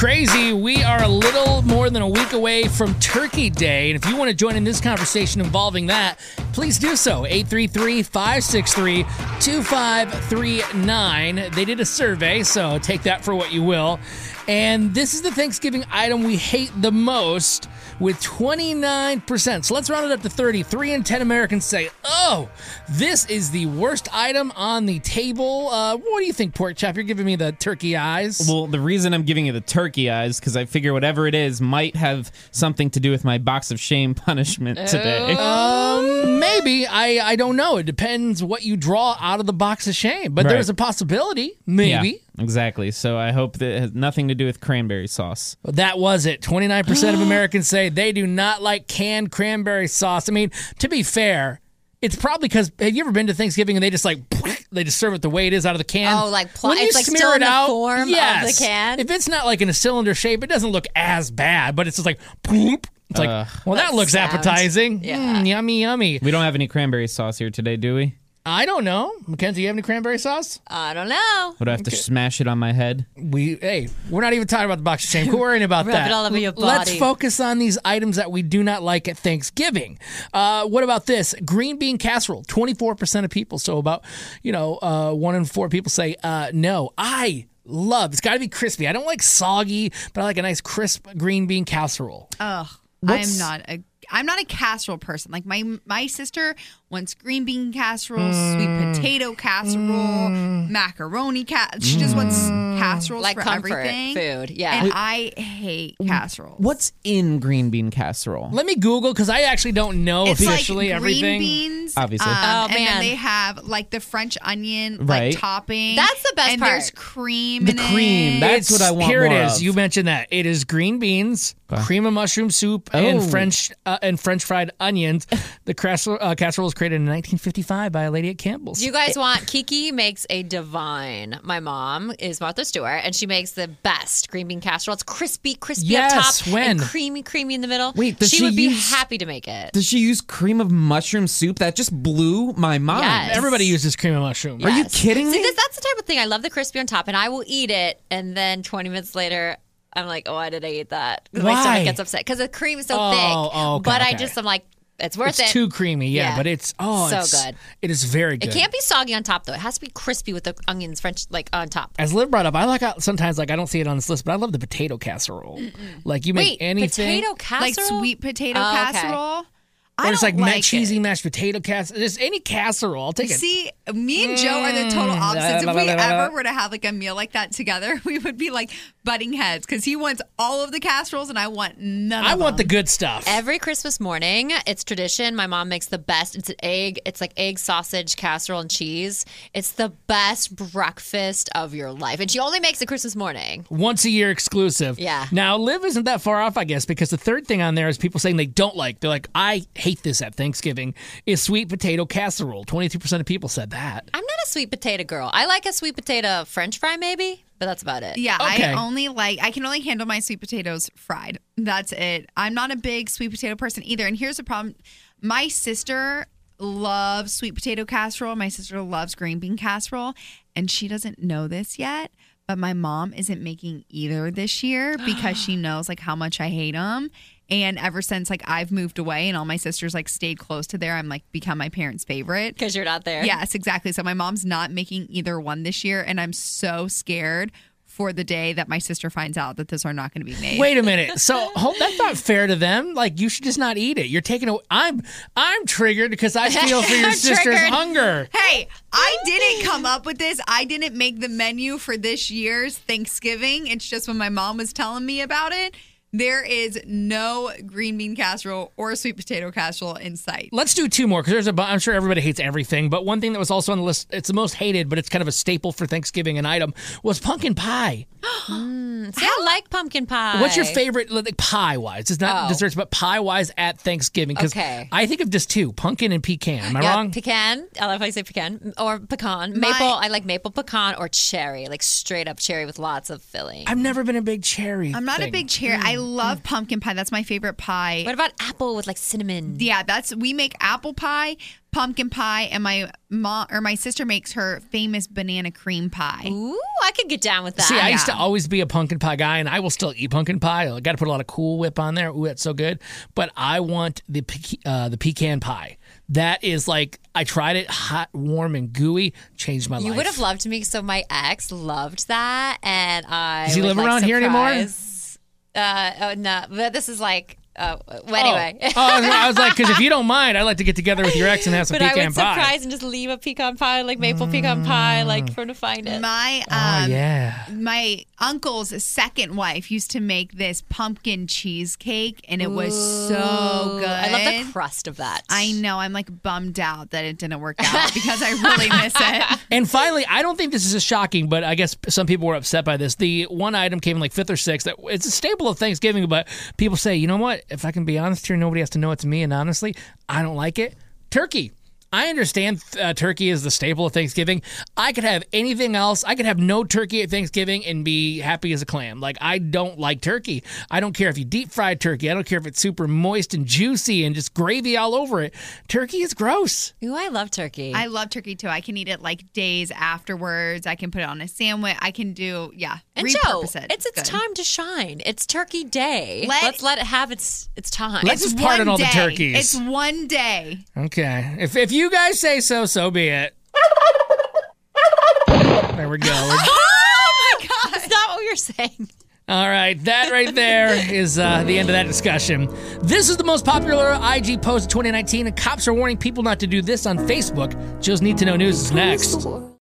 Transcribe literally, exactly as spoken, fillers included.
crazy. We are a little more than a week away from Turkey Day. And if you want to join in this conversation involving that, please do so. eight three three, five six three, two five three nine. They did a survey, so take that for what you will. And this is the Thanksgiving item we hate the most with twenty-nine percent. So let's round it up to thirty. Three in ten Americans say, oh, this is the worst item on the table. Uh, what do you think, Pork Chop? You're giving me the turkey eyes. Well, the reason I'm giving you the turkey eyes because I figure whatever it is might have something to do with my box of shame punishment today. Um, maybe. I, I don't know. It depends what you draw out of the box of shame. But Right. there's a possibility. Maybe. Yeah. Exactly. So I hope that it has nothing to do with cranberry sauce. But that was it. twenty-nine percent of Americans say they do not like canned cranberry sauce. I mean, to be fair, it's probably because, have you ever been to Thanksgiving and they just like, they just serve it the way it is out of the can? Oh, like pl- When you it's like smear still it in the out, form of yes. the can? If it's not like in a cylinder shape, it doesn't look as bad, but it's just like, bloop. It's like, Ugh. well, that, That looks sounds- appetizing. yeah. Mm, yummy, yummy. We don't have any cranberry sauce here today, do we? I don't know. Mackenzie, you have any cranberry sauce? I don't know. Would I have to smash it on my head? We hey, we're not even talking about the box of shame. Quit worrying about Rub that. it all over your Let's body. focus on these items that we do not like at Thanksgiving. Uh, what about this? Green bean casserole. twenty-four percent of people. So about, you know, uh, one in four people say uh, no. I love, it's got to be crispy. I don't like soggy, but I like a nice crisp green bean casserole. Ugh, What's- I'm not a I'm not a casserole person. Like my my sister wants green bean casserole, Mm. sweet potato casserole, macaroni cat. She just wants casseroles Like for comfort everything. food, yeah. And I hate casseroles. What's in green bean casserole? Let me Google because I actually don't know It's officially like green everything. beans, Obviously. um, Oh, and man. then they have like the French onion Right. like topping. That's the best and part. there's cream The in cream, it. that's what I want Here more it is. of. You mentioned that. It is green beans, cream of mushroom soup, Oh. and French uh, and French fried onions. The casserole, uh, casserole was created in nineteen fifty-five by a lady at Campbell's. Do you guys want Kiki makes a divine. My mom is Martha Stewart, and she makes the best green bean casserole. It's crispy, crispy Yes, up top, when? and creamy, creamy in the middle. Wait, does she, she would be use- happy to make it. Does she use cream of mushroom soup? That just blew my mind. Yes. Everybody uses cream of mushroom. Are you Yes. kidding See, me? this, that's the type of thing I love the crispy on top, and I will eat it, and then twenty minutes later, I'm like, oh, why did I eat that? 'Cause my Why? stomach gets upset because the cream is so Oh, thick. oh, okay, but I okay. just, I'm like, it's worth It's it. too creamy, yeah, Yeah. but it's oh, So it's- good. It is very good. It can't be soggy on top though. It has to be crispy with the onions, French like on top. As Liv brought up, I like how sometimes like I don't see it on this list, but I love the potato casserole. Like you make Wait, anything. potato like casserole, sweet potato Oh, okay. casserole. Or I it's don't like, like ma- cheesy it. mashed potato casserole. Just any casserole, I'll take it. See, me and Joe are the total Mm. opposites. If we La, la, la, la, la. ever were to have like a meal like that together, we would be like butting heads because he wants all of the casseroles and I want none. I of want the them. good stuff. Every Christmas morning, it's tradition. My mom makes the best. It's an egg. It's like egg, sausage, casserole, and cheese. It's the best breakfast of your life, and she only makes it Christmas morning. Once a year exclusive. Yeah. Now, Liv isn't that far off, I guess, because the third thing on there is people saying they don't like. They're like, I hate this at Thanksgiving, is sweet potato casserole. twenty-two percent of people said that. I'm not a sweet potato girl. I like a sweet potato French fry, maybe, but that's about it. Yeah, Okay. I only like I can only handle my sweet potatoes fried. That's it. I'm not a big sweet potato person either. And here's the problem: my sister loves sweet potato casserole. My sister loves green bean casserole, and she doesn't know this yet. But my mom isn't making either this year because she knows like how much I hate them. And ever since like I've moved away and all my sisters like stayed close to there, I'm like become my parents' favorite. Because you're not there. Yes, exactly. So my mom's not making either one this year, and I'm so scared for the day that my sister finds out that those are not going to be made. Wait a minute. So hold, that's not fair to them. Like you should just not eat it. You're taking a. I'm I'm triggered because I feel for your I'm sister's triggered. hunger. Hey, I didn't come up with this. I didn't make the menu for this year's Thanksgiving. It's just when my mom was telling me about it. There is no green bean casserole or sweet potato casserole in sight. Let's do two more because there's a. bu- I'm sure everybody hates everything, but one thing that was also on the list, it's the most hated, but it's kind of a staple for Thanksgiving, an item, was pumpkin pie. See, I like pumpkin pie. What's your favorite, like pie wise? It's not Oh. desserts, but pie wise at Thanksgiving. Because Okay. I think of just two: pumpkin and pecan. Am I Yeah, wrong? pecan. I love how you say pecan or pecan. My- Maple. I like maple pecan or cherry, like straight up cherry with lots of filling. I've never been a big cherry. I'm not a thing. big cherry. I love pumpkin pie. That's my favorite pie. What about apple with like cinnamon? Yeah, that's we make apple pie, pumpkin pie, and my mom or my sister makes her famous banana cream pie. Ooh, I could get down with that. See, I used to Yeah. always be a pumpkin pie guy, and I will still eat pumpkin pie. I got to put a lot of Cool Whip on there. Ooh, that's so good. But I want the pe- uh, the pecan pie. That is like, I tried it hot, warm, and gooey. Changed my life. You would have loved me. So my ex loved that, and I. Does he would, live like, around here anymore? surprise- Uh, oh no, but this is like. Uh, well, anyway. Oh, oh I was, I was like, because if you don't mind, I'd like to get together with your ex and have some But I pecan would pie. surprise and just leave a pecan pie, like maple pecan pie, like for him to find it. My Oh um, yeah. my uncle's second wife used to make this pumpkin cheesecake, and it was so good. I love the crust of that. I know. I'm like bummed out that it didn't work out because I really miss it. And finally, I don't think this is as shocking, but I guess some people were upset by this. The one item came in like fifth or sixth. That it's a staple of Thanksgiving, but people say, you know what? If I can be honest here, nobody has to know it's me. And honestly, I don't like it. Turkey. I understand uh, turkey is the staple of Thanksgiving. I could have anything else. I could have no turkey at Thanksgiving and be happy as a clam. Like, I don't like turkey. I don't care if you deep fried turkey. I don't care if it's super moist and juicy and just gravy all over it. Turkey is gross. Ooh, I love turkey. I love turkey too. I can eat it like days afterwards. I can put it on a sandwich. I can do, yeah, and Joe, repurpose it. it's its good. time to shine. It's Turkey Day. Let- Let's let it have its its time. Let's It's just pardon one all the day. turkeys. It's one day. Okay. If if you guys say so, so be it. There we go. Oh my God! That's not what you're saying. All right. That right there is uh, the end of that discussion. This is the most popular I G post of twenty nineteen, and cops are warning people not to do this on Facebook. Joe's Need to Know News is next.